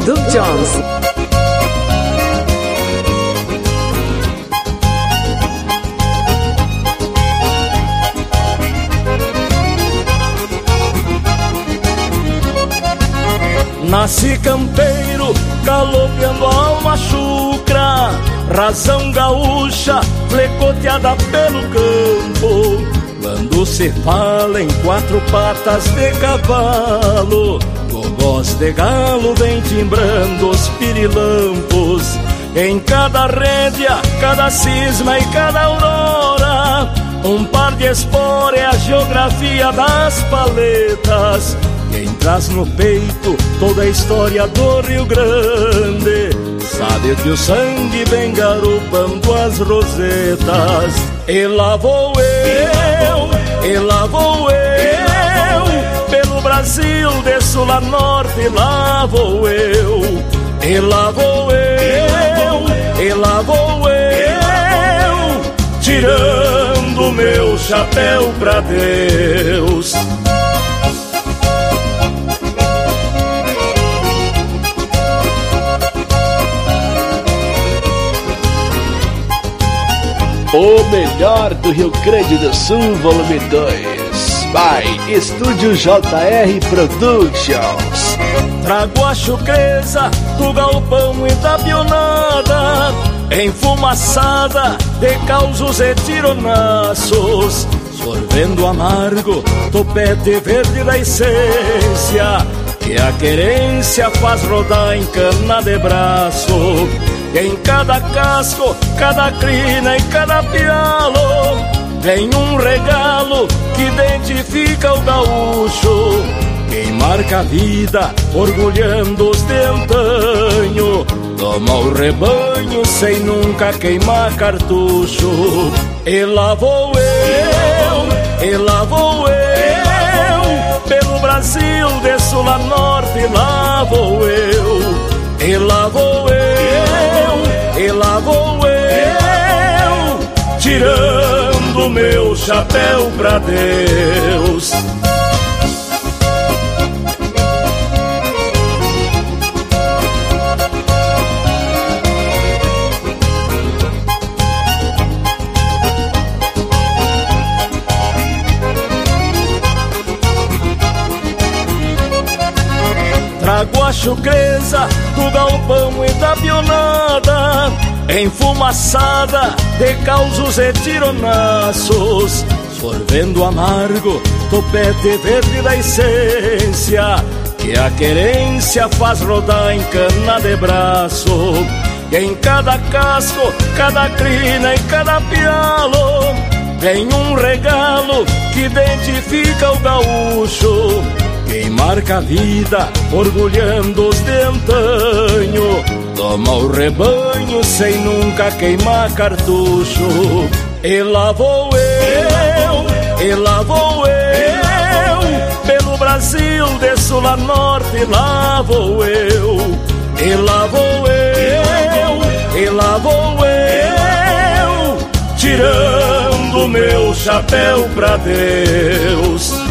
Duke Jones. Nasci campeiro, galopeando a alma chucra, razão gaúcha, flecoteada pelo campo. Quando se fala em quatro patas de cavalo, gogós de galo vem timbrando os pirilampos. Em cada rédea, cada cisma e cada aurora, um par de espora é a geografia das paletas. Quem traz no peito toda a história do Rio Grande sabe que o sangue vem garupando as rosetas. E lá vou eu, e lá vou eu, pelo Brasil de sul a norte, e lá vou eu. E lá vou eu, e lá vou eu, tirando meu chapéu pra Deus. O melhor do Rio Grande do Sul, volume 2, by Estúdio JR Productions. Trago a chucreza do galpão e da pionada, enfumaçada de causos e tironaços, sorvendo amargo, topete verde da essência, que a querência faz rodar em cana de braço. Em cada casco, cada crina e cada pialo, vem um regalo que identifica o gaúcho. Quem marca a vida, orgulhando os de antanho, toma o rebanho sem nunca queimar cartucho. E lá vou eu, e lá vou eu, pelo Brasil de sul a norte, e lá vou eu. E lá vou eu, e lá vou eu, tirando meu chapéu pra Deus. Trago a chucreza do galpão e da pionada, enfumaçada de causos e tironaços, sorvendo amargo, topete verde da essência, que a querência faz rodar em cana de braço. Em cada casco, cada crina e cada pialo, vem um regalo que identifica o gaúcho. Quem marca a vida, orgulhando os de antanho, toma o rebanho sem nunca queimar cartucho. E lá vou eu, e lá vou eu, pelo Brasil de sul a norte, e lá vou eu. E lá vou eu, e lá vou eu, tirando meu chapéu pra Deus.